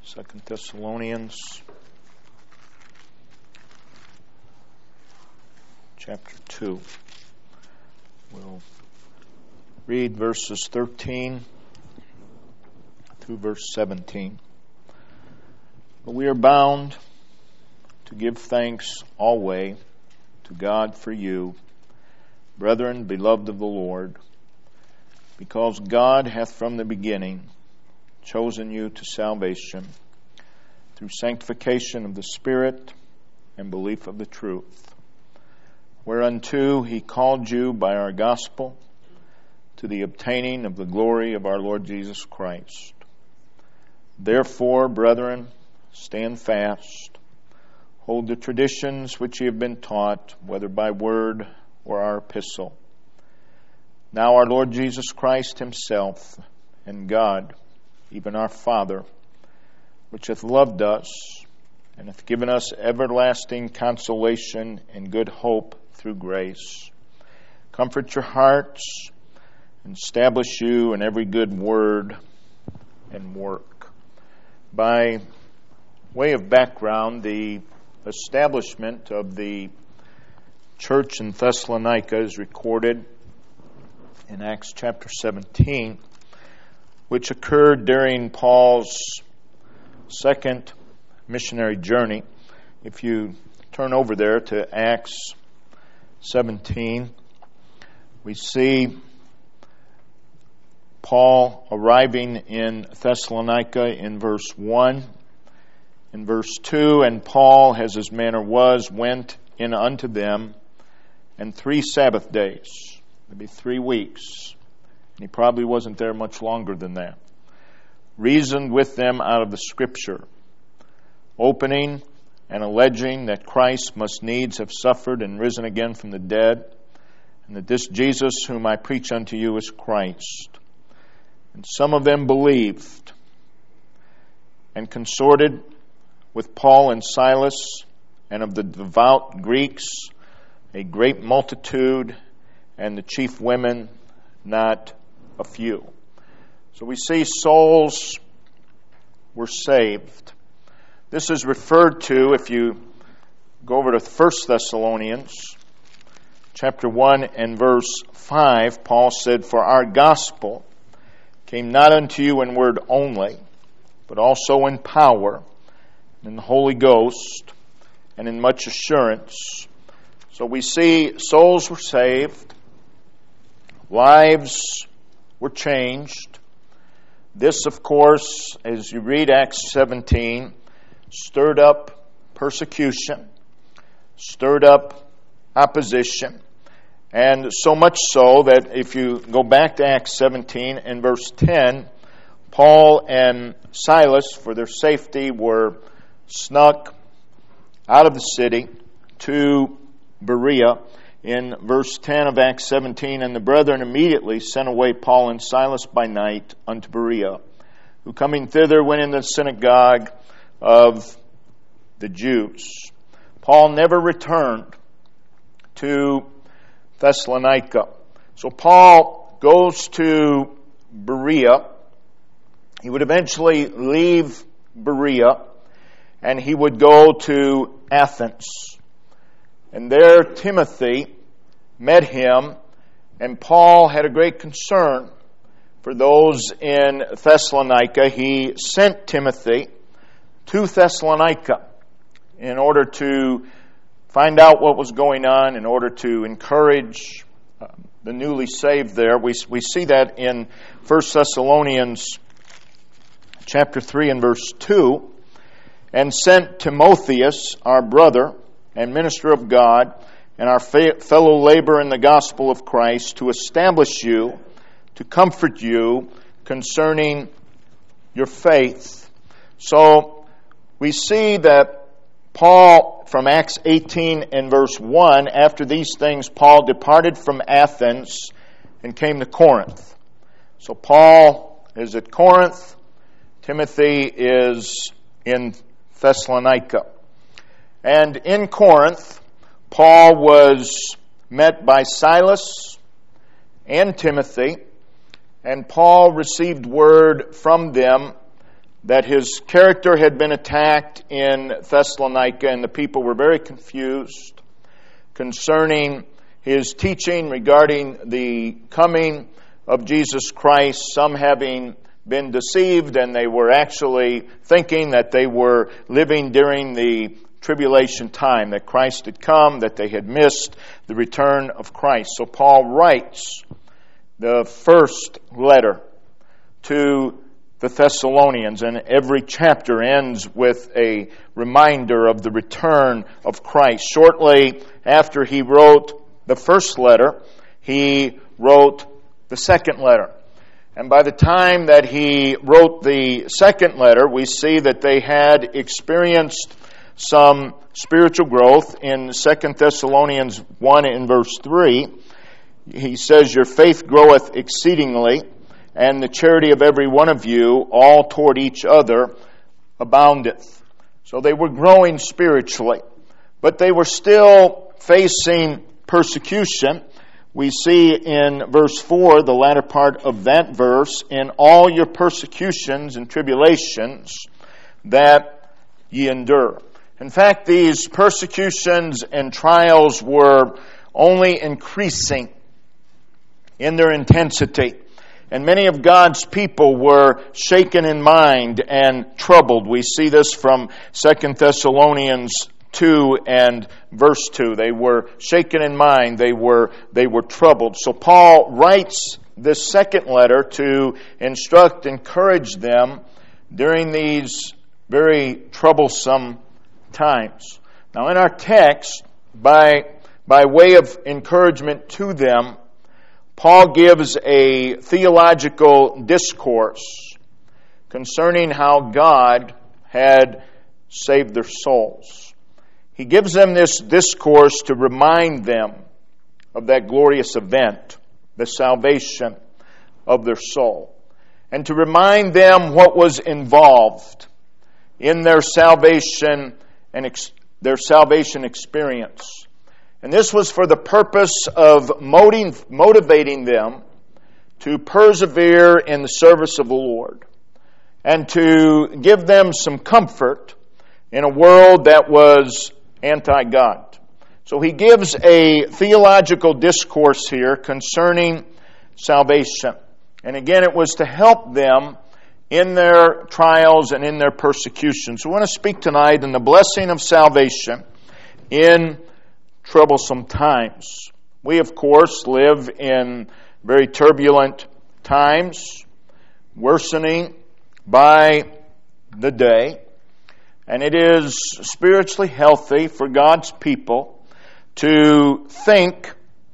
2 Thessalonians chapter 2. We'll read verses 13 through verse 17. But we are bound to give thanks always to God for you, brethren, beloved of the Lord, because God hath from the beginning chosen you to salvation through sanctification of the Spirit and belief of the truth, whereunto He called you by our gospel to the obtaining of the glory of our Lord Jesus Christ. Therefore, brethren, stand fast, hold the traditions which ye have been taught, whether by word or our epistle. Now our Lord Jesus Christ Himself and God, even our Father, which hath loved us and hath given us everlasting consolation and good hope through grace, comfort your hearts and establish you in every good word and work. By way of background, the establishment of the church in Thessalonica is recorded in Acts chapter 17, which occurred during Paul's second missionary journey. If you turn over there to Acts 17, we see Paul arriving in Thessalonica in verse 1. In verse 2, and Paul, as his manner was, went in unto them, and 3 Sabbath days, maybe 3 weeks, and he probably wasn't there much longer than that, reasoned with them out of the Scripture, opening and alleging that Christ must needs have suffered and risen again from the dead, and that this Jesus whom I preach unto you is Christ. And some of them believed and consorted with Paul and Silas, and of the devout Greeks a great multitude, and the chief women not a few. So we see souls were saved. This is referred to, if you go over to 1 Thessalonians chapter 1 and verse 5, Paul said, For our gospel came not unto you in word only, but also in power, in the Holy Ghost, and in much assurance. So we see souls were saved, lives were changed. This, of course, as you read Acts 17, stirred up persecution, stirred up opposition, and so much so that if you go back to Acts 17 and verse 10, Paul and Silas, for their safety, were snuck out of the city to Berea. In verse 10 of Acts 17, and the brethren immediately sent away Paul and Silas by night unto Berea, who coming thither went in the synagogue of the Jews. Paul never returned to Thessalonica. So Paul goes to Berea. He would eventually leave Berea, and he would go to Athens. And there Timothy met him, and Paul had a great concern for those in Thessalonica. He sent Timothy to Thessalonica in order to find out what was going on, in order to encourage the newly saved there. We see that in 1 Thessalonians chapter 3 and verse 2, and sent Timotheus, our brother and minister of God, and our fellow laborer in the gospel of Christ, to establish you, to comfort you concerning your faith. So we see that Paul, from Acts 18 and verse 1, after these things, Paul departed from Athens and came to Corinth. So Paul is at Corinth. Timothy is in Thessalonica. And in Corinth, Paul was met by Silas and Timothy, and Paul received word from them that his character had been attacked in Thessalonica, and the people were very confused concerning his teaching regarding the coming of Jesus Christ, some having been deceived, and they were actually thinking that they were living during the tribulation time, that Christ had come, that they had missed the return of Christ. So Paul writes the first letter to the Thessalonians, and every chapter ends with a reminder of the return of Christ. Shortly after he wrote the first letter, he wrote the second letter. And by the time that he wrote the second letter, we see that they had experienced some spiritual growth. In 2 Thessalonians 1 in verse 3, he says, "Your faith groweth exceedingly, and the charity of every one of you, all toward each other, aboundeth." So they were growing spiritually, but they were still facing persecution. We see in verse 4, the latter part of that verse, "In all your persecutions and tribulations that ye endure." In fact, these persecutions and trials were only increasing in their intensity. And many of God's people were shaken in mind and troubled. We see this from 2 Thessalonians 2 and verse 2. They were shaken in mind. They were troubled. So Paul writes this second letter to instruct, encourage them during these very troublesome times. Now in our text, by way of encouragement to them, Paul gives a theological discourse concerning how God had saved their souls. He gives them this discourse to remind them of that glorious event, the salvation of their soul, and to remind them what was involved in their salvation and their salvation experience. And this was for the purpose of motivating them to persevere in the service of the Lord and to give them some comfort in a world that was anti-God. So he gives a theological discourse here concerning salvation. And again, it was to help them in their trials and in their persecutions. So I want to speak tonight on the blessing of salvation in troublesome times. We, of course, live in very turbulent times, worsening by the day. And it is spiritually healthy for God's people to think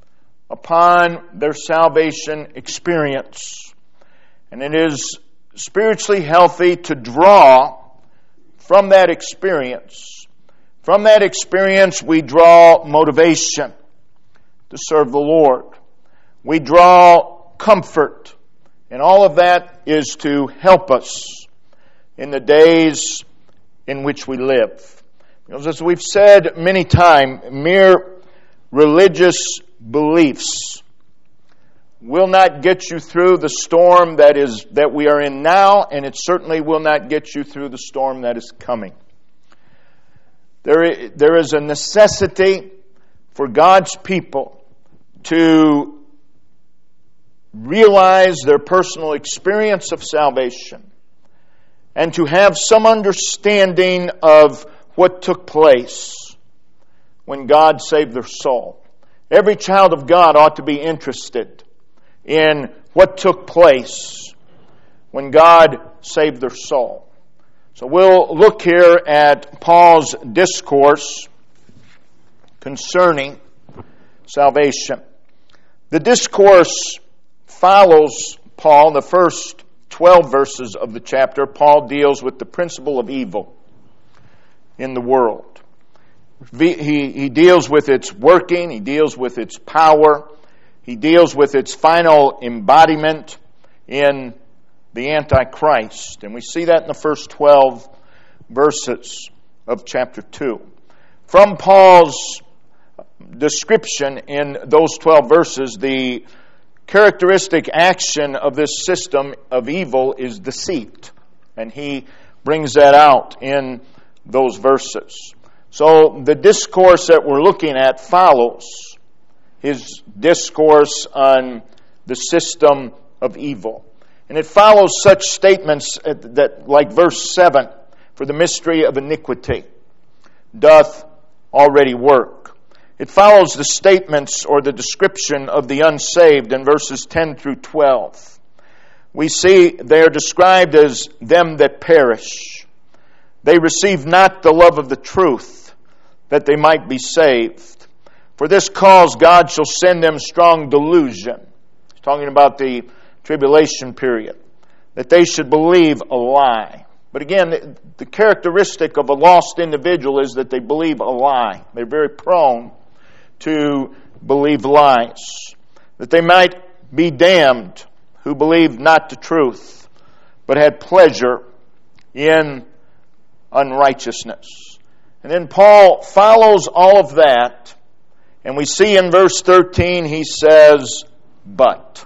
upon their salvation experience. And it is spiritually healthy to draw from that experience. From that experience, we draw motivation to serve the Lord. We draw comfort. And all of that is to help us in the days in which we live. Because as we've said many times, mere religious beliefs will not get you through the storm that we are in now, and it certainly will not get you through the storm that is coming. There is a necessity for God's people to realize their personal experience of salvation and to have some understanding of what took place when God saved their soul. Every child of God ought to be interested in what took place when God saved their soul. So we'll look here at Paul's discourse concerning salvation. The discourse follows Paul. The first 12 verses of the chapter, Paul deals with the principle of evil in the world. He deals with its working. He deals with its power. He deals with its final embodiment in the Antichrist. And we see that in the first 12 verses of chapter 2. From Paul's description in those 12 verses, the characteristic action of this system of evil is deceit. And he brings that out in those verses. So the discourse that we're looking at follows his discourse on the system of evil. And it follows such statements that, like verse 7, for the mystery of iniquity doth already work. It follows the statements or the description of the unsaved in verses 10 through 12. We see they are described as them that perish. They receive not the love of the truth, that they might be saved. For this cause God shall send them strong delusion. He's talking about the tribulation period, that they should believe a lie. But again, the characteristic of a lost individual is that they believe a lie. They're very prone to believe lies. That they might be damned who believed not the truth, but had pleasure in unrighteousness. And then Paul follows all of that, and we see in verse 13 he says, but.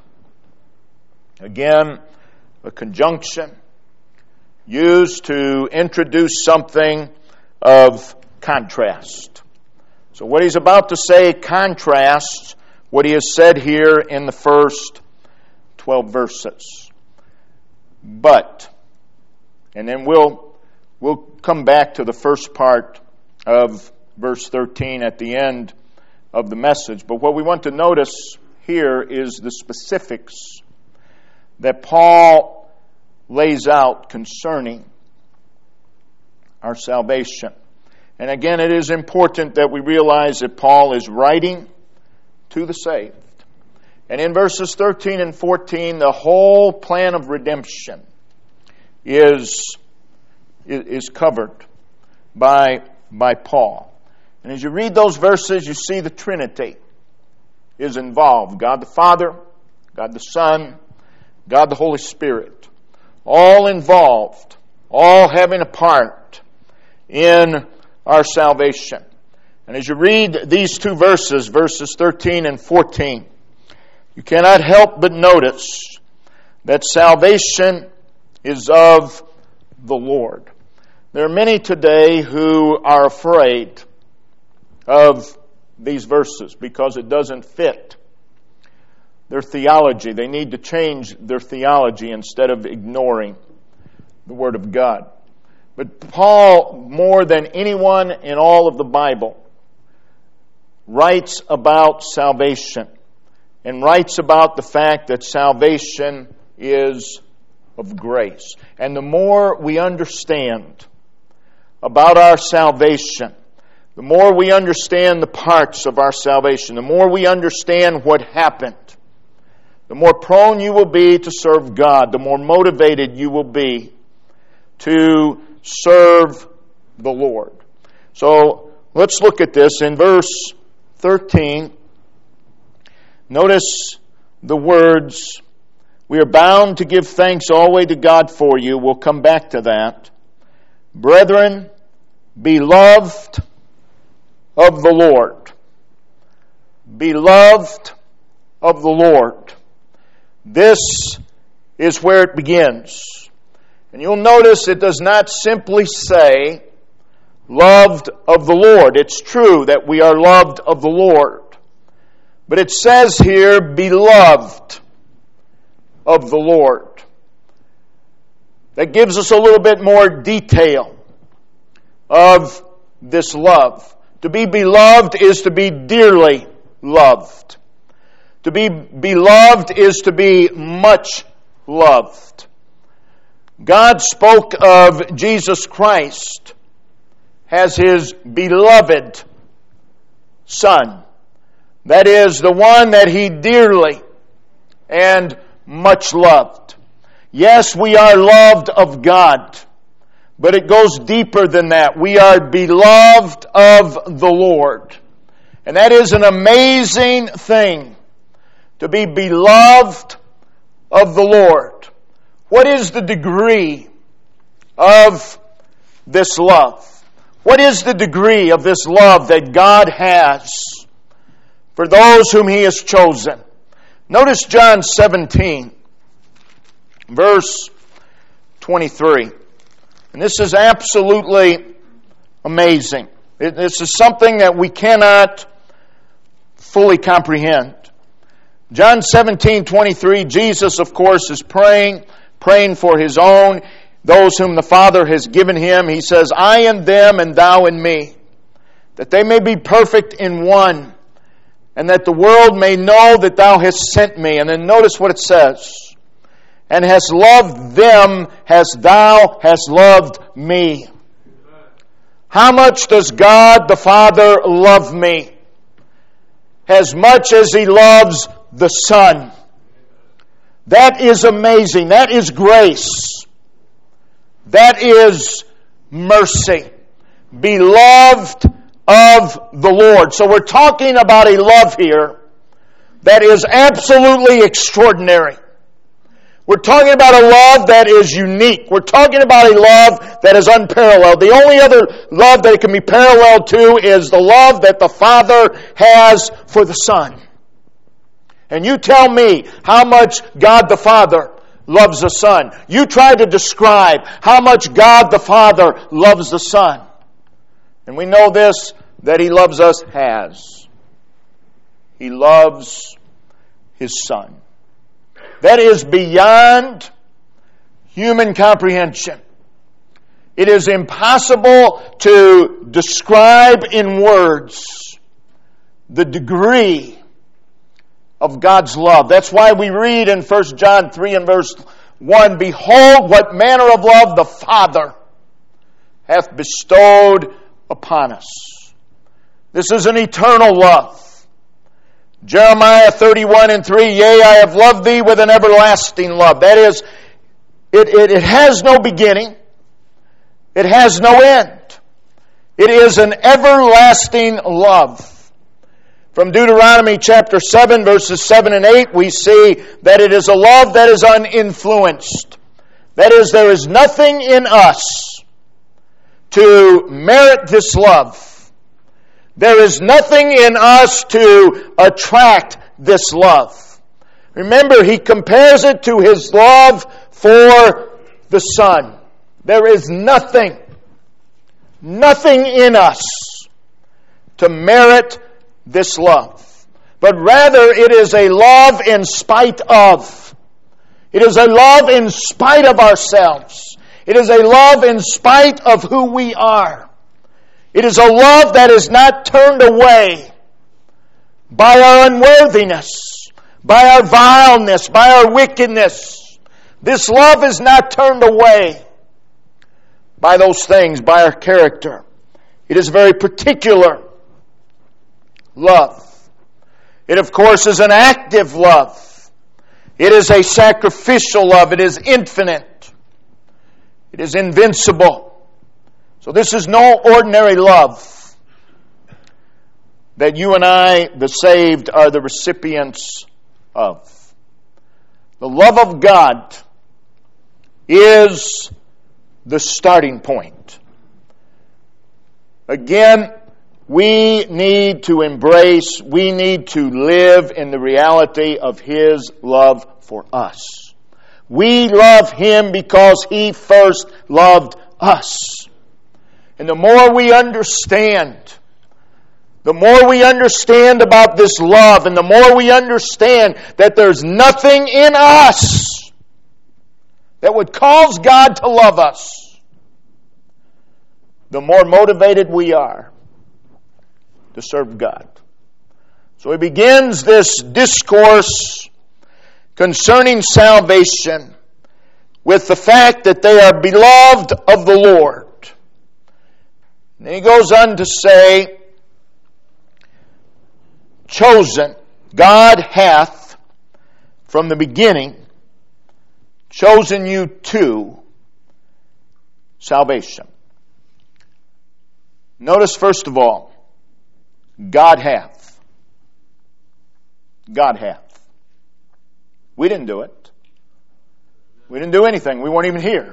Again, a conjunction used to introduce something of contrast. So what he's about to say contrasts what he has said here in the first 12 verses. But, and then we'll come back to the first part of verse 13 at the end of the message. But what we want to notice here is the specifics that Paul lays out concerning our salvation. And again, it is important that we realize that Paul is writing to the saved. And in verses 13 and 14, the whole plan of redemption is covered by Paul. And as you read those verses, you see the Trinity is involved. God the Father, God the Son, God the Holy Spirit. All involved, all having a part in our salvation. And as you read these two verses, verses 13 and 14, you cannot help but notice that salvation is of the Lord. There are many today who are afraid of these verses because it doesn't fit their theology. They need to change their theology instead of ignoring the Word of God. But Paul, more than anyone in all of the Bible, writes about salvation and writes about the fact that salvation is of grace. And the more we understand about our salvation, the more we understand the parts of our salvation, the more we understand what happened, the more prone you will be to serve God, the more motivated you will be to serve the Lord. So let's look at this. In verse 13, notice the words, we are bound to give thanks always to God for you. We'll come back to that. Brethren, beloved of the Lord. Beloved of the Lord. This is where it begins. And you'll notice it does not simply say, loved of the Lord. It's true that we are loved of the Lord. But it says here, beloved of the Lord. That gives us a little bit more detail of this love. To be beloved is to be dearly loved. To be beloved is to be much loved. God spoke of Jesus Christ as His beloved Son. That is, the one that He dearly and much loved. Yes, we are loved of God, but it goes deeper than that. We are beloved of the Lord. And that is an amazing thing, to be beloved of the Lord. What is the degree of this love? What is the degree of this love that God has for those whom He has chosen? Notice John 17, verse 23. And this is absolutely amazing. This is something that we cannot fully comprehend. John 17:23, Jesus, of course, is praying for His own, those whom the Father has given Him. He says, I in them and thou in me, that they may be perfect in one, and that the world may know that thou hast sent me. And then notice what it says. And hast loved them as thou hast loved me. How much does God the Father love me? As much as He loves the Son. That is amazing. That is grace. That is mercy. Beloved of the Lord. So we're talking about a love here that is absolutely extraordinary. We're talking about a love that is unique. We're talking about a love that is unparalleled. The only other love that it can be paralleled to is the love that the Father has for the Son. And you tell me how much God the Father loves the Son. You try to describe how much God the Father loves the Son. And we know this, that He loves us as. He loves His Son. That is beyond human comprehension. It is impossible to describe in words the degree of God's love. That's why we read in 1 John 3 and verse 1, Behold, what manner of love the Father hath bestowed upon us. This is an eternal love. Jeremiah 31 and 3, Yea, I have loved thee with an everlasting love. That is, it has no beginning. It has no end. It is an everlasting love. From Deuteronomy chapter 7, verses 7 and 8, we see that it is a love that is uninfluenced. That is, there is nothing in us to merit this love. There is nothing in us to attract this love. Remember, he compares it to his love for the Son. There is nothing in us to merit this love. But rather, it is a love in spite of. It is a love in spite of ourselves. It is a love in spite of who we are. It is a love that is not turned away by our unworthiness, by our vileness, by our wickedness. This love is not turned away by those things, by our character. It is a very particular love. It, of course, is an active love. It is a sacrificial love. It is infinite. It is invincible. So this is no ordinary love that you and I, the saved, are the recipients of. The love of God is the starting point. Again, we need to embrace, we need to live in the reality of His love for us. We love Him because He first loved us. And the more we understand about this love, and the more we understand that there's nothing in us that would cause God to love us, the more motivated we are to serve God. So he begins this discourse concerning salvation with the fact that they are beloved of the Lord. And he goes on to say, chosen, God hath from the beginning chosen you to salvation. Notice first of all, God hath. God hath. We didn't do it. We didn't do anything. We weren't even here.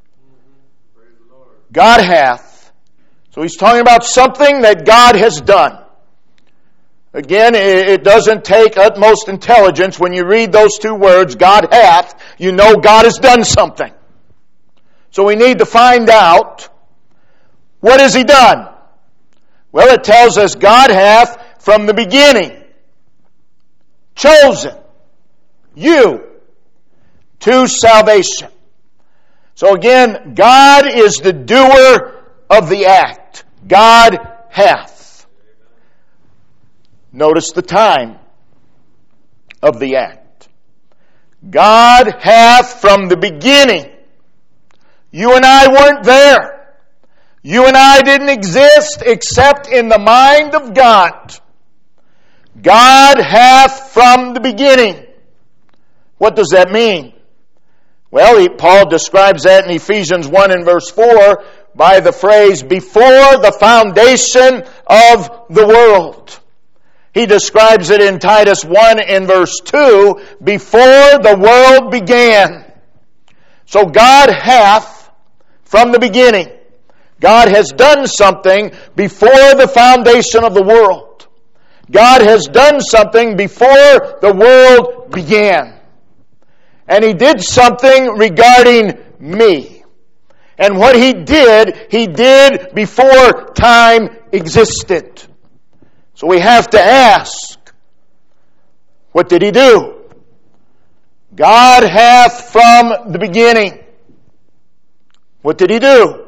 God hath. So he's talking about something that God has done. Again, it doesn't take utmost intelligence when you read those two words, God hath, you know God has done something. So we need to find out, what has He done? Well, it tells us God hath from the beginning chosen you to salvation. So again, God is the doer of the act. God hath. Notice the time of the act. God hath from the beginning. You and I weren't there. You and I didn't exist except in the mind of God. God hath from the beginning. What does that mean? Well, Paul describes that in Ephesians 1 and verse 4 by the phrase, before the foundation of the world. He describes it in Titus 1 and verse 2, before the world began. So God hath from the beginning. God has done something before the foundation of the world. God has done something before the world began. And He did something regarding me. And what He did before time existed. So we have to ask, what did He do? God hath from the beginning. What did He do?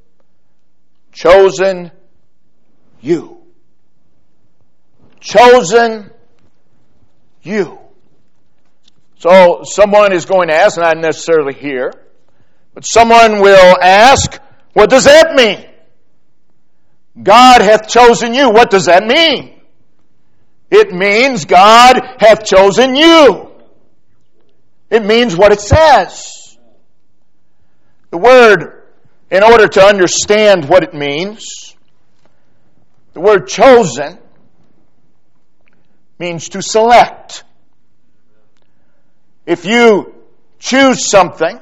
Chosen you. Chosen you. So someone is going to ask, not necessarily here, but someone will ask, what does that mean? God hath chosen you. What does that mean? It means God hath chosen you. It means what it says. The word, in order to understand what it means, the word chosen means to select. If you choose something,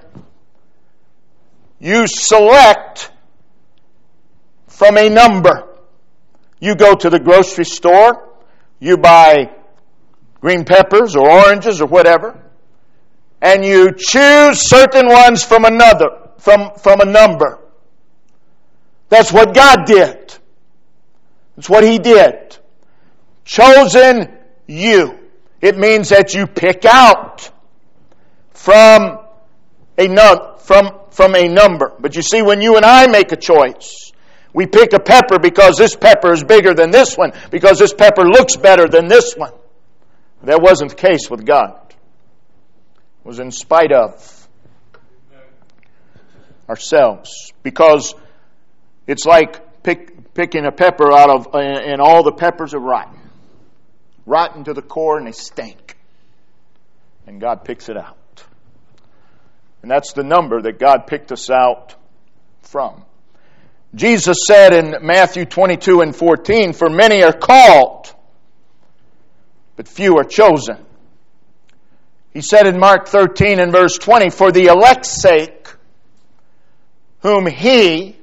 you select from a number. You go to the grocery store, you buy green peppers or oranges or whatever, and you choose certain ones from another, from a number. That's what God did. That's what He did. Chosen you. It means that you pick out from a number. But you see, when you and I make a choice, we pick a pepper because this pepper is bigger than this one, because this pepper looks better than this one. That wasn't the case with God. It was in spite of ourselves. Because it's like picking a pepper out of, and all the peppers are rotten. Rotten to the core, and they stink. And God picks it out. And that's the number that God picked us out from. Jesus said in Matthew 22 and 14, for many are called, but few are chosen. He said in Mark 13 and verse 20, for the elect's sake, whom He,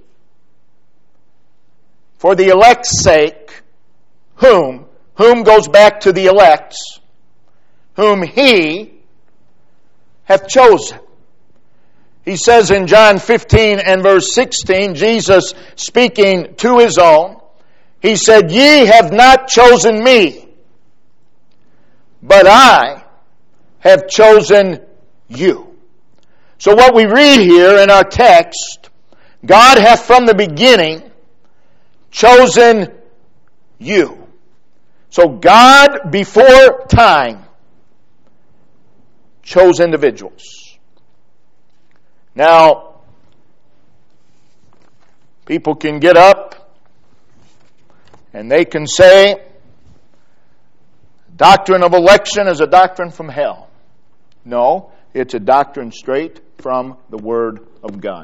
for the elect's sake, whom goes back to the elects, whom He hath chosen. He says in John 15 and verse 16, Jesus speaking to His own, He said, ye have not chosen me, but I have chosen you. So what we read here in our text, God hath from the beginning chosen you. So God, before time, chose individuals. Now, people can get up and they can say, doctrine of election is a doctrine from hell. No, it's a doctrine straight from the Word of God.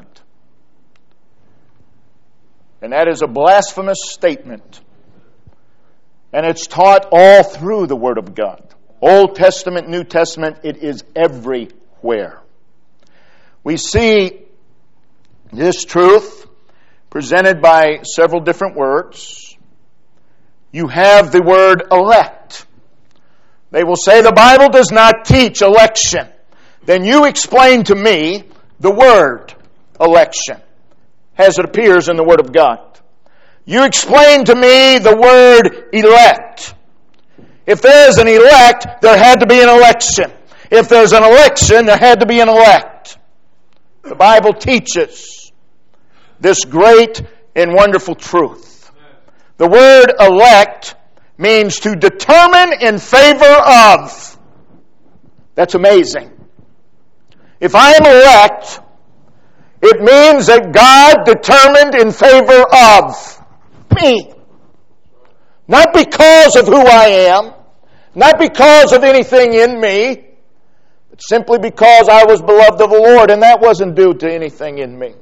And that is a blasphemous statement. And it's taught all through the Word of God. Old Testament, New Testament, it is everywhere. We see this truth presented by several different words. You have the word elect. They will say the Bible does not teach election. Then you explain to me the word election as it appears in the Word of God. You explain to me the word elect. If there's an elect, there had to be an election. If there's an election, there had to be an elect. The Bible teaches this great and wonderful truth. The word elect means to determine in favor of. That's amazing. If I am elect, it means that God determined in favor of me. Not because of who I am, not because of anything in me, but simply because I was beloved of the Lord, and that wasn't due to anything in me.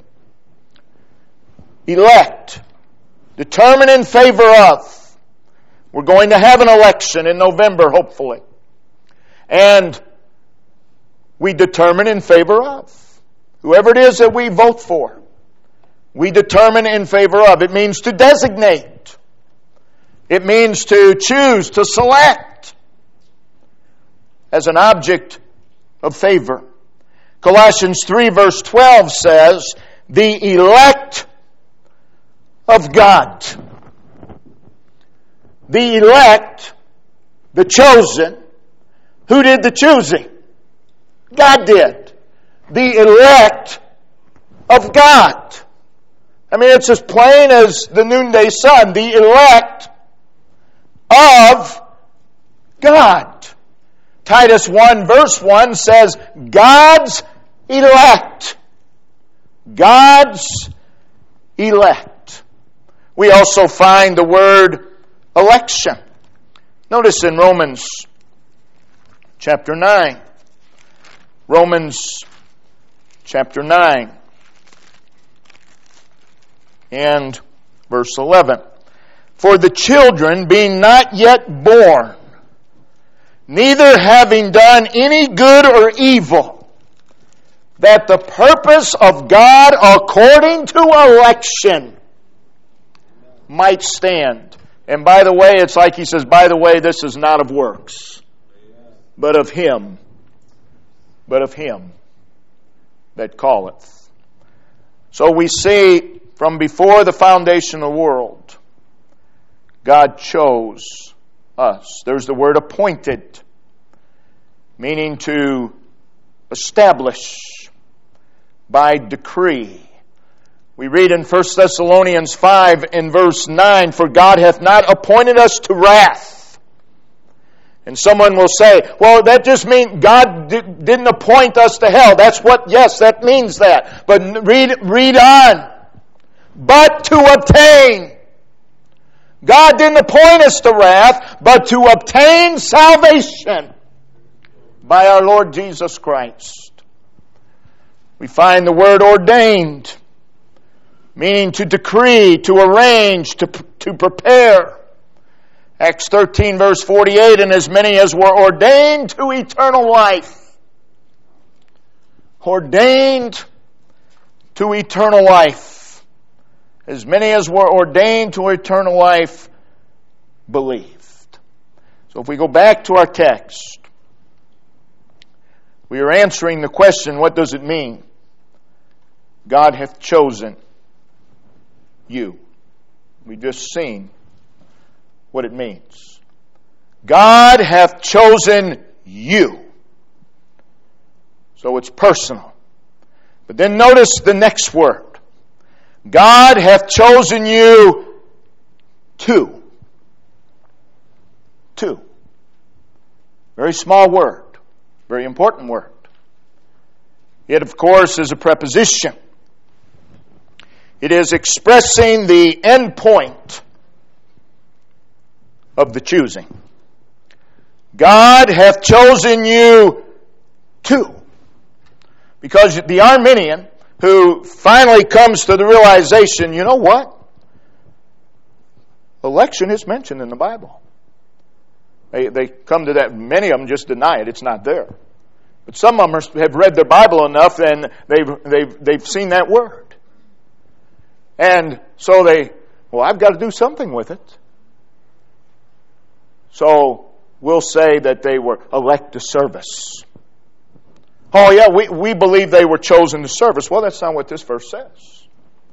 Elect. Determine in favor of. We're going to have an election in November, hopefully. And we determine in favor of. Whoever it is that we vote for, we determine in favor of. It means to designate. It means to choose, to select as an object of favor. Colossians 3 verse 12 says, the elect of God. The elect, the chosen. Who did the choosing? God did. The elect of God. I mean, it's as plain as the noonday sun. The elect of God. Titus 1 verse 1 says, God's elect. God's elect. We also find the word election. Notice in Romans chapter 9. Romans chapter 9 and verse 11. For the children being not yet born, neither having done any good or evil, that the purpose of God according to election might stand. And by the way, it's like he says, by the way, this is not of works, but of Him. But of Him that calleth. So we see from before the foundation of the world, God chose us. There's the word appointed, meaning to establish by decree. We read in 1 Thessalonians 5 in verse 9, for God hath not appointed us to wrath. And someone will say, well, that just means God didn't appoint us to hell. That's what, yes, that means that. But read on. But to obtain. God didn't appoint us to wrath, but to obtain salvation by our Lord Jesus Christ. We find the word ordained, meaning to decree, to arrange, to prepare. Acts 13 verse 48, and as many as were ordained to eternal life. Ordained to eternal life. As many as were ordained to eternal life believed. So if we go back to our text, we are answering the question, what does it mean? God hath chosen you. We've just seen what it means. God hath chosen you. So it's personal. But then notice the next word. God hath chosen you to. To. Very small word. Very important word. It, of course, is a preposition. It is expressing the end point of the choosing. God hath chosen you to. Because the Arminian, who finally comes to the realization, you know what? Election is mentioned in the Bible. They come to that, many of them just deny it, it's not there. But some of them have read their Bible enough and they've seen that word. And so I've got to do something with it. So we'll say that they were elect to service. Oh yeah, we believe they were chosen to serve us. Well, that's not what this verse says.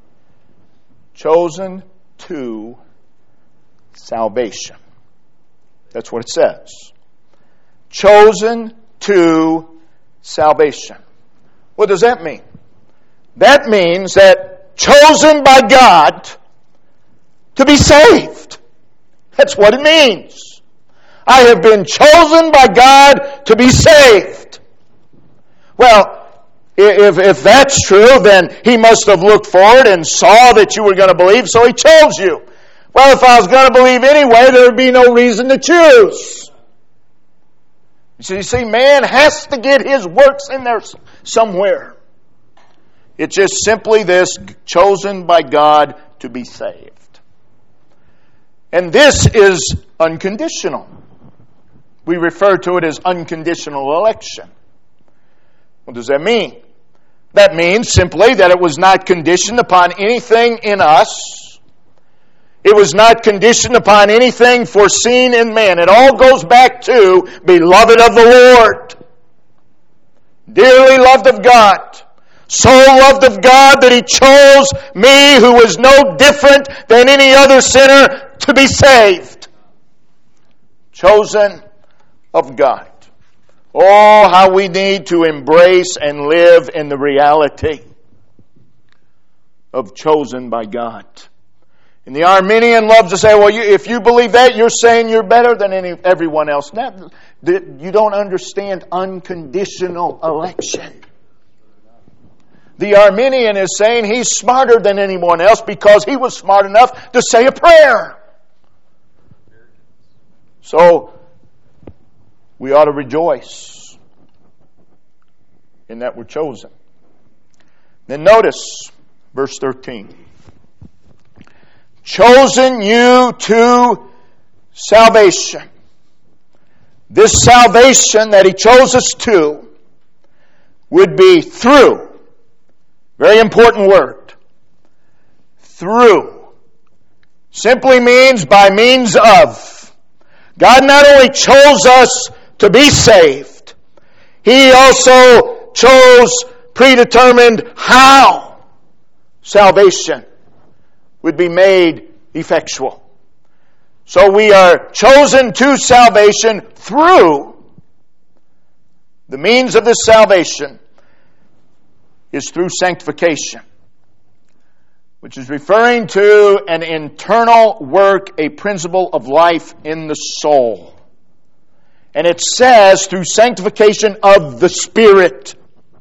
Chosen to salvation. That's what it says. Chosen to salvation. What does that mean? That means that chosen by God to be saved. That's what it means. I have been chosen by God to be saved. Well, if that's true, then He must have looked forward and saw that you were going to believe, so He chose you. Well, if I was going to believe anyway, there would be no reason to choose. So you see, man has to get his works in there somewhere. It's just simply this, chosen by God to be saved. And this is unconditional. We refer to it as unconditional election. What does that mean? That means simply that it was not conditioned upon anything in us. It was not conditioned upon anything foreseen in man. It all goes back to beloved of the Lord. Dearly loved of God. So loved of God that He chose me, who was no different than any other sinner, to be saved. Chosen of God. Oh, how we need to embrace and live in the reality of chosen by God. And the Arminian loves to say, well, if you believe that, you're saying you're better than everyone else. You don't understand unconditional election. The Arminian is saying he's smarter than anyone else because he was smart enough to say a prayer. So, we ought to rejoice in that we're chosen. Then notice verse 13. Chosen you to salvation. This salvation that He chose us to would be through. Very important word. Through. Simply means by means of. God not only chose us to be saved, He also predetermined how salvation would be made effectual. So we are chosen to salvation through the means of this salvation is through sanctification, which is referring to an internal work, a principle of life in the soul. And it says through sanctification of the Spirit.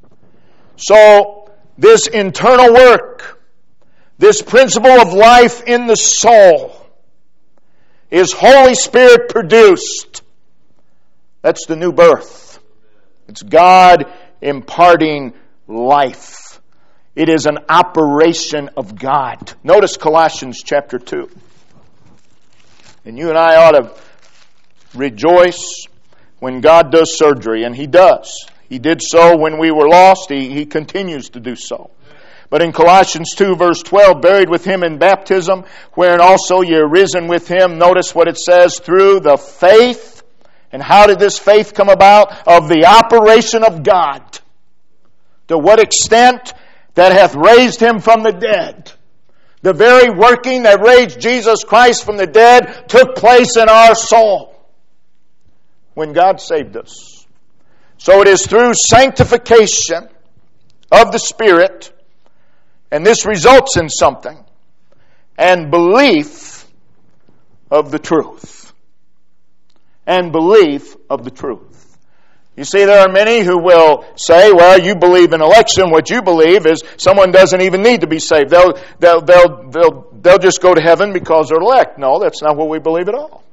So this internal work, this principle of life in the soul, is Holy Spirit produced. That's the new birth. It's God imparting life. It is an operation of God. Notice Colossians chapter 2. And you and I ought to rejoice when God does surgery, and He does. He did so when we were lost. He continues to do so. But in Colossians 2 verse 12, buried with Him in baptism, wherein also ye are risen with Him. Notice what it says, through the faith. And how did this faith come about? Of the operation of God. To what extent? That hath raised Him from the dead. The very working that raised Jesus Christ from the dead took place in our soul when God saved us. So it is through sanctification of the Spirit, and this results in something, and belief of the truth. And belief of the truth. You see, there are many who will say, well, you believe in election. What you believe is someone doesn't even need to be saved. They'll just go to heaven because they're elect. No, that's not what we believe at all.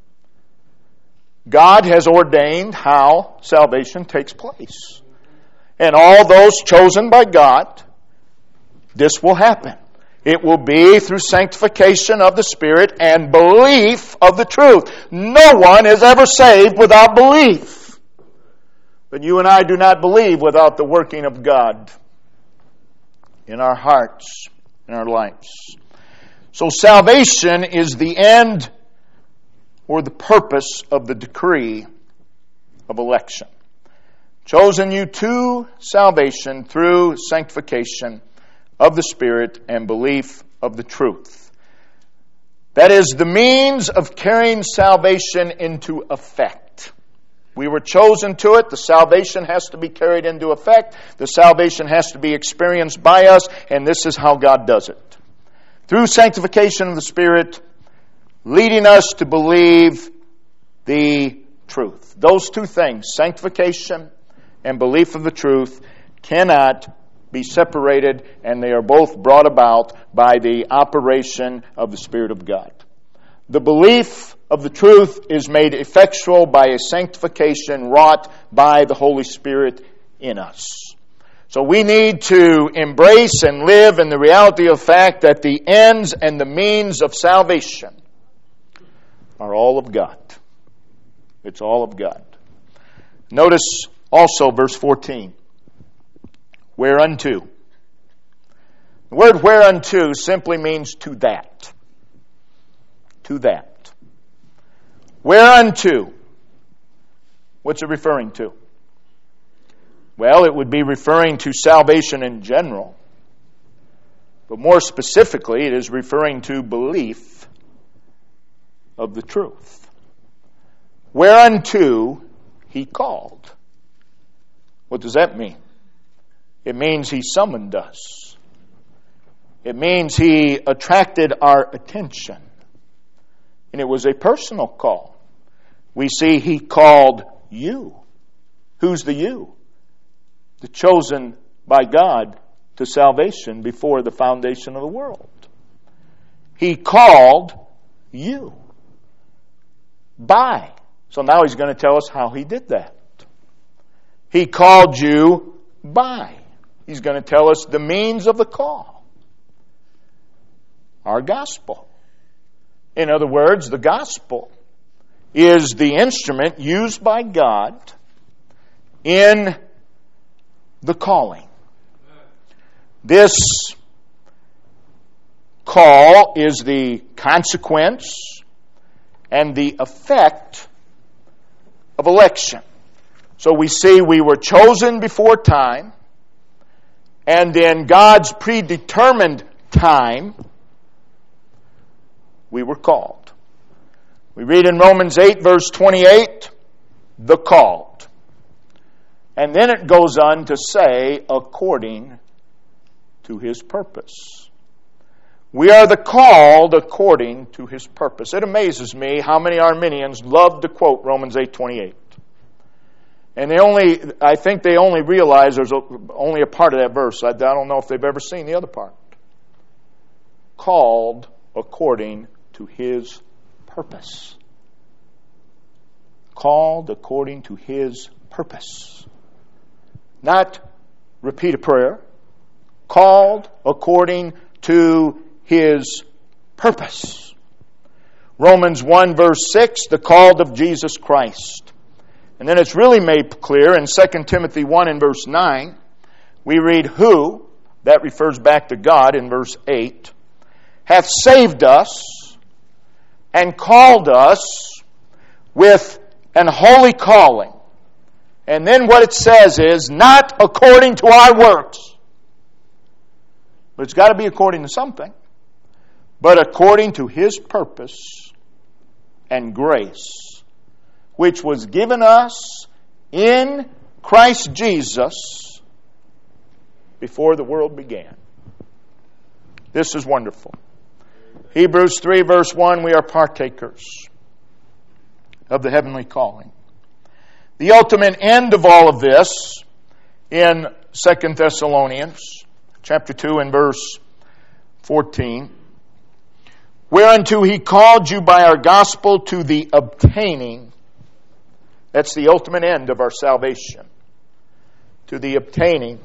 God has ordained how salvation takes place. And all those chosen by God, this will happen. It will be through sanctification of the Spirit and belief of the truth. No one is ever saved without belief. But you and I do not believe without the working of God in our hearts, in our lives. So salvation is the end or the purpose of the decree of election. chosen you to salvation through sanctification of the Spirit and belief of the truth. That is the means of carrying salvation into effect. We were chosen to it. The salvation has to be carried into effect. The salvation has to be experienced by us, and this is how God does it. Through sanctification of the Spirit, leading us to believe the truth. Those two things, sanctification and belief of the truth, cannot be separated, and they are both brought about by the operation of the Spirit of God. The belief of the truth is made effectual by a sanctification wrought by the Holy Spirit in us. So we need to embrace and live in the reality of the fact that the ends and the means of salvation are all of God. It's all of God. Notice also verse 14. Whereunto. The word whereunto simply means to that. To that. Whereunto. What's it referring to? Well, it would be referring to salvation in general. But more specifically, it is referring to belief of the truth. Whereunto he called. What does that mean? It means he summoned us. It means he attracted our attention. And it was a personal call. We see he called you. Who's the you? The chosen by God to salvation before the foundation of the world. He called you. By. So now he's going to tell us how he did that. He called you by. He's going to tell us the means of the call. Our gospel. In other words, the gospel is the instrument used by God in the calling. This call is the consequence and the effect of election. So we see we were chosen before time, and in God's predetermined time, we were called. We read in Romans 8, verse 28, the called. And then it goes on to say, according to his purpose. We are the called according to his purpose. It amazes me how many Arminians love to quote Romans 8:28. And I think they only realize there's only a part of that verse. I don't know if they've ever seen the other part. Called according to his purpose. Called according to his purpose. Not repeat a prayer. Called according to his purpose. Romans 1 verse 6, the called of Jesus Christ. And then it's really made clear in 2 Timothy 1 and verse 9. We read, who, that refers back to God in verse 8, hath saved us and called us with an holy calling. And then what it says is, not according to our works. But it's got to be according to something. But according to his purpose and grace, which was given us in Christ Jesus before the world began. This is wonderful. Hebrews 3 verse 1, we are partakers of the heavenly calling. The ultimate end of all of this in 2 Thessalonians chapter 2 and verse 14. Whereunto he called you by our gospel to the obtaining. That's the ultimate end of our salvation. To the obtaining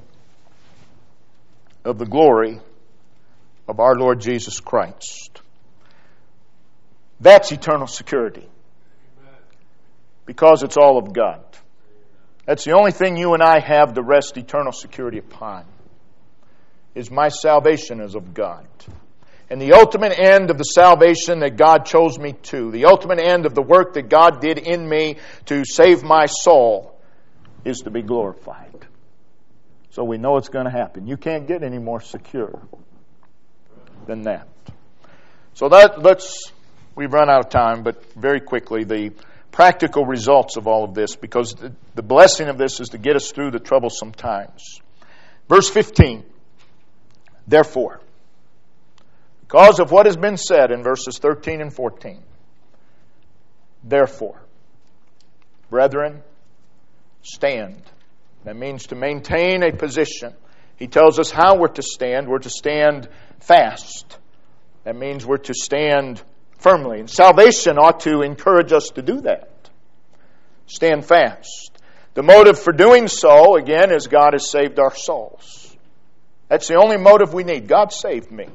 of the glory of our Lord Jesus Christ. That's eternal security. Because it's all of God. That's the only thing you and I have to rest eternal security upon. Is my salvation is of God. And the ultimate end of the salvation that God chose me to, the ultimate end of the work that God did in me to save my soul, is to be glorified. So we know it's going to happen. You can't get any more secure than that. So we've run out of time, but very quickly, the practical results of all of this, because the blessing of this is to get us through the troublesome times. Verse 15, therefore, because of what has been said in verses 13 and 14, therefore, brethren, stand. That means to maintain a position. He tells us how we're to stand. We're to stand fast. That means we're to stand firmly. And salvation ought to encourage us to do that. Stand fast. The motive for doing so, again, is God has saved our souls. That's the only motive we need. God saved me.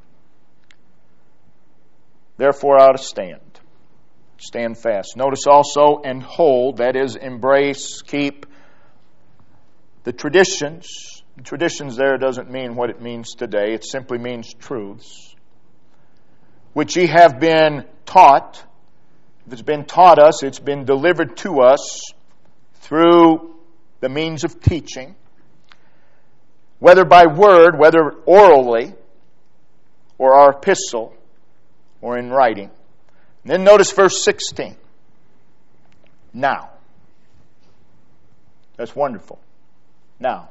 Therefore, I ought to stand. Stand fast. Notice also, and hold, that is, embrace, keep the traditions. Traditions there doesn't mean what it means today. It simply means truths, which ye have been taught. If it's been taught us, it's been delivered to us through the means of teaching, whether by word, whether orally, or our epistle, or in writing. And then notice verse 16. Now. That's wonderful. Now.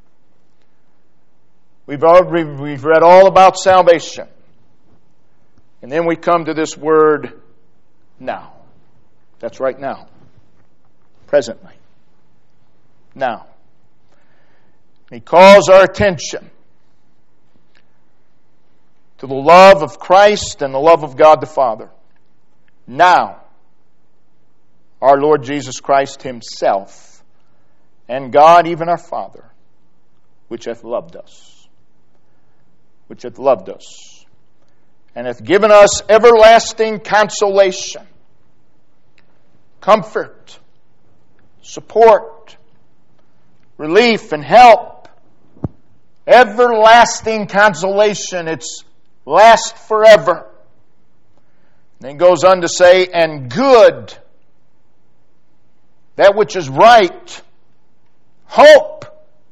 We've read all about salvation. And then we come to this word, now. That's right now. Presently. Now. He calls our attention to the love of Christ and the love of God the Father. Now, our Lord Jesus Christ Himself, and God, even our Father, which hath loved us, and hath given us everlasting consolation, comfort, support, relief, and help. Everlasting consolation. It's last forever. Then goes on to say, and good, that which is right, hope.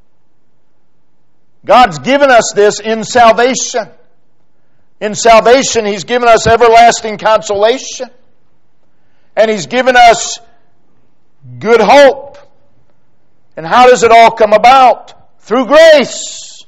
God's given us this in salvation. In salvation, He's given us everlasting consolation. And He's given us good hope. And how does it all come about? Through grace.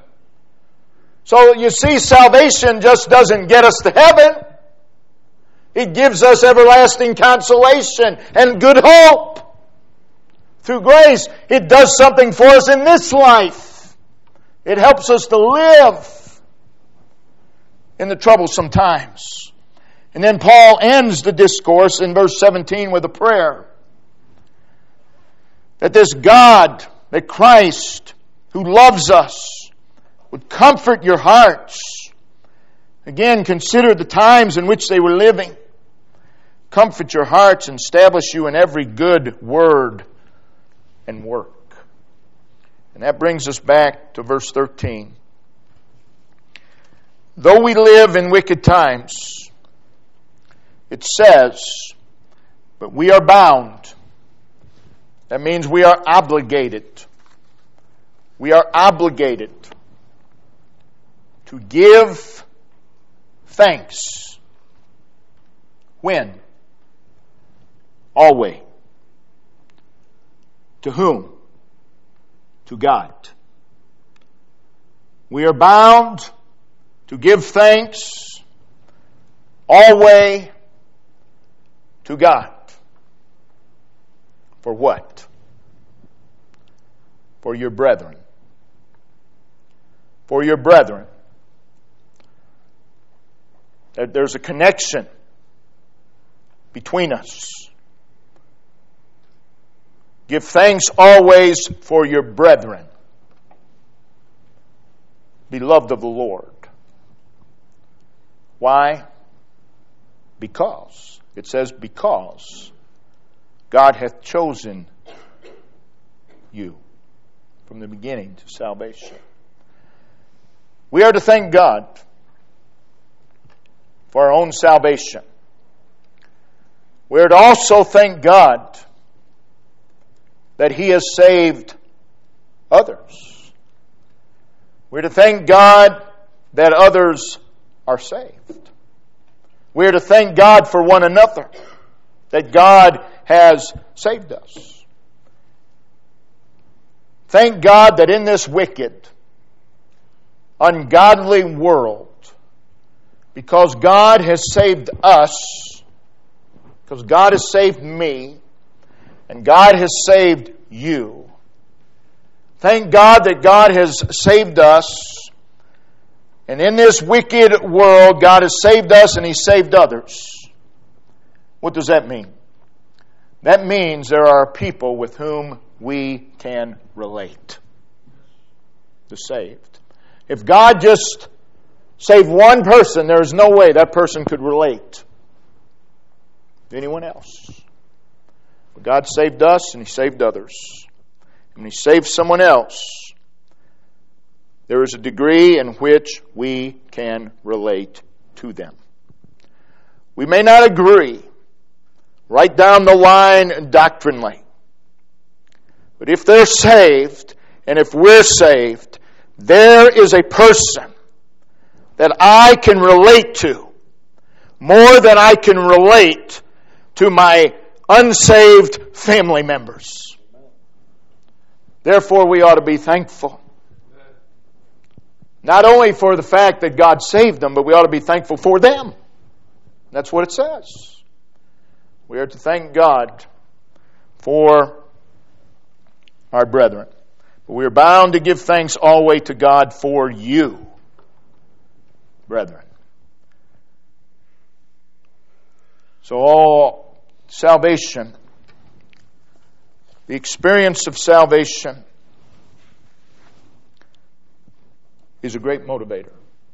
So you see, salvation just doesn't get us to heaven. It gives us everlasting consolation and good hope. Through grace, it does something for us in this life. It helps us to live in the troublesome times. And then Paul ends the discourse in verse 17 with a prayer. That this God, that Christ, who loves us, would comfort your hearts. Again, consider the times in which they were living. Comfort your hearts and establish you in every good word and work. And that brings us back to verse 13. Though we live in wicked times, it says, but we are bound. That means we are obligated. We are obligated to give thanks. When? Always. To whom? To God. We are bound to give thanks always to God. For what? For your brethren. For your brethren. There's a connection between us. Give thanks always for your brethren, beloved of the Lord. Why? Because. It says because God hath chosen you from the beginning to salvation. We are to thank God for our own salvation. We are to also thank God that He has saved others. We're to thank God that others are saved. We're to thank God for one another, that God has saved us. Thank God that in this wicked, ungodly world, because God has saved us, because God has saved me, and God has saved you. Thank God that God has saved us, and in this wicked world, God has saved us and He saved others. What does that mean? That means there are people with whom we can relate. The saved. If God just saved one person, there is no way that person could relate to anyone else. But God saved us and He saved others. And when He saves someone else, there is a degree in which we can relate to them. We may not agree right down the line doctrinally. But if they're saved, and if we're saved, there is a person that I can relate to more than I can relate to my unsaved family members. Therefore, we ought to be thankful. Not only for the fact that God saved them, but we ought to be thankful for them. That's what it says. We are to thank God for our brethren. But we are bound to give thanks always to God for you, brethren. So all salvation, the experience of salvation, is a great motivator.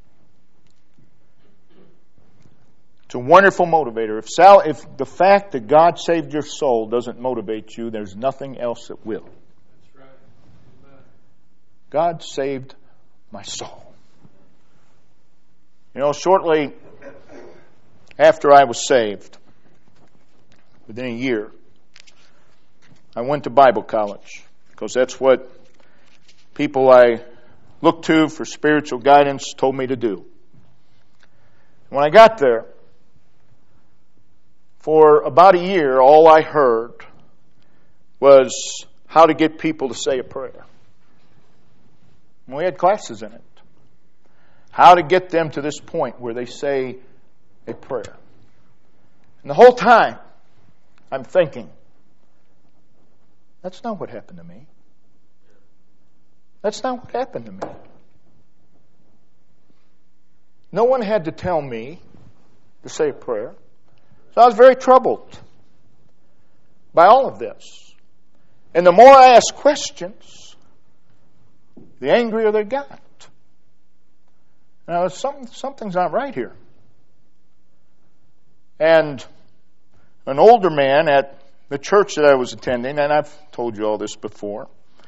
It's a wonderful motivator. If the fact that God saved your soul doesn't motivate you, there's nothing else that will. That's right. Amen. God saved my soul. You know, shortly after I was saved, within a year, I went to Bible college because that's what people I looked to for spiritual guidance told me to do. When I got there, for about a year, all I heard was how to get people to say a prayer. And we had classes in it. How to get them to this point where they say a prayer. And the whole time, I'm thinking, that's not what happened to me. That's not what happened to me. No one had to tell me to say a prayer. So I was very troubled by all of this. And the more I asked questions, the angrier they got. Now, something's not right here. And an older man at the church that I was attending, and I've told you all this before,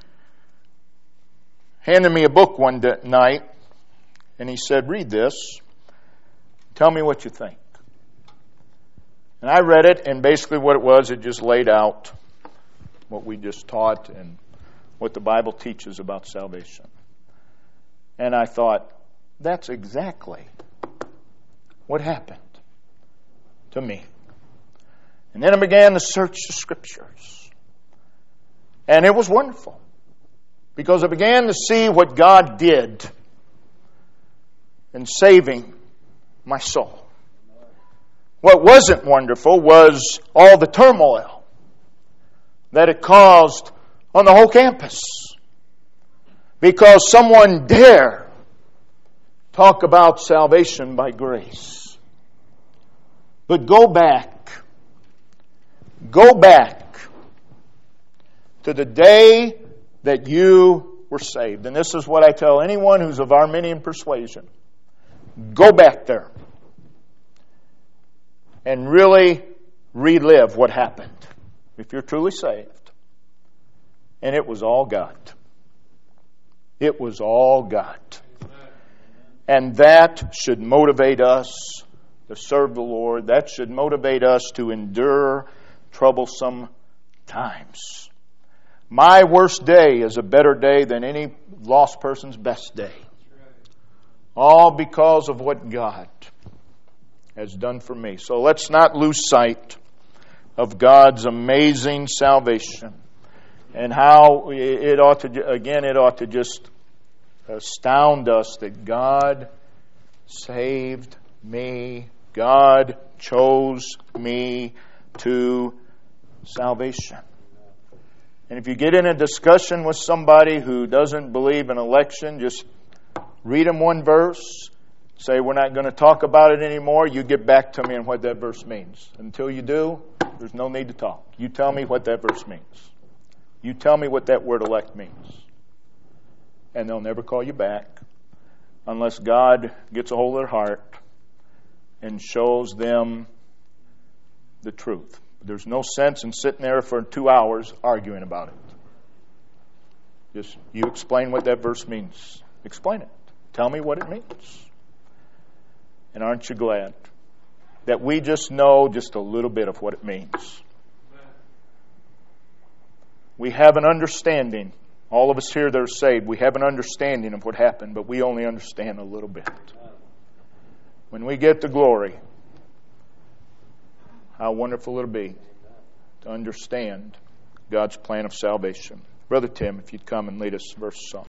handed me a book one night, and he said, read this. Tell me what you think. And I read it, and basically what it was, it just laid out what we just taught and what the Bible teaches about salvation. And I thought, that's exactly what happened to me. And then I began to search the Scriptures. And it was wonderful. Because I began to see what God did in saving my soul. What wasn't wonderful was all the turmoil that it caused on the whole campus. Because someone dare talk about salvation by grace. But go back to the day that you were saved. And this is what I tell anyone who's of Arminian persuasion. Go back there and really relive what happened if you're truly saved. And it was all God. It was all God. And that should motivate us to serve the Lord. That should motivate us to endure troublesome times. My worst day is a better day than any lost person's best day. All because of what God has done for me. So let's not lose sight of God's amazing salvation and how it ought to just astound us that God saved me. God chose me to salvation. And if you get in a discussion with somebody who doesn't believe in election, just read them one verse, say we're not going to talk about it anymore, you get back to me on what that verse means. Until you do, there's no need to talk. You tell me what that verse means. You tell me what that word elect means. And they'll never call you back unless God gets a hold of their heart and shows them the truth. There's no sense in sitting there for 2 hours arguing about it. Just you explain what that verse means. Explain it. Tell me what it means. And aren't you glad that we just know just a little bit of what it means? We have an understanding. All of us here that are saved, we have an understanding of what happened, but we only understand a little bit. When we get to glory, how wonderful it'll be to understand God's plan of salvation. Brother Tim, if you'd come and lead us verse song.